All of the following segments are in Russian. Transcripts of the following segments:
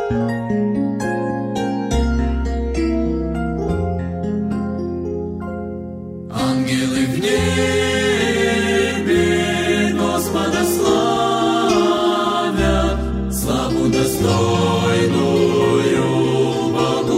Ангелы в небе Господа славят, славу достойную Богу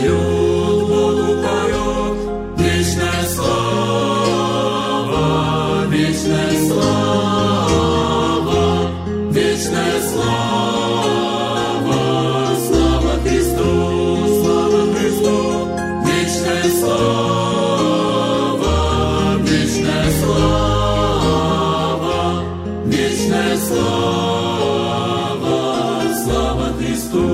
поют, вечная слава, вечная слава, вечная слава, слава Христу, вечная слава, вечная слава, вечная слава, слава Христу.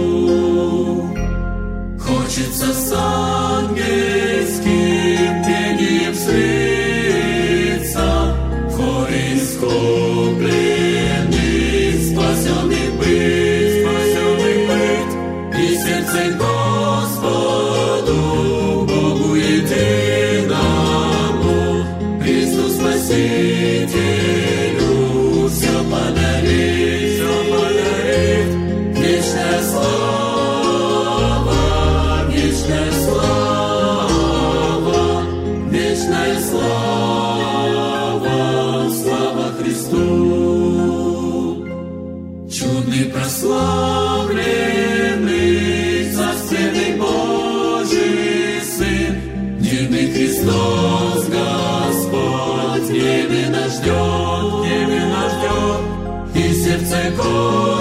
Хочется с ангельским пением слиться, в хоре искупленных, спасенных быть, и сердце Господу, Богу единому, Христу Спасителю, все подарит, вечная слава, вечная слава, вечная слава, слава Христу. Чудный прославленный, царственный Божий Сын, дивный Христос Господь, в небе нас ждет, и сердце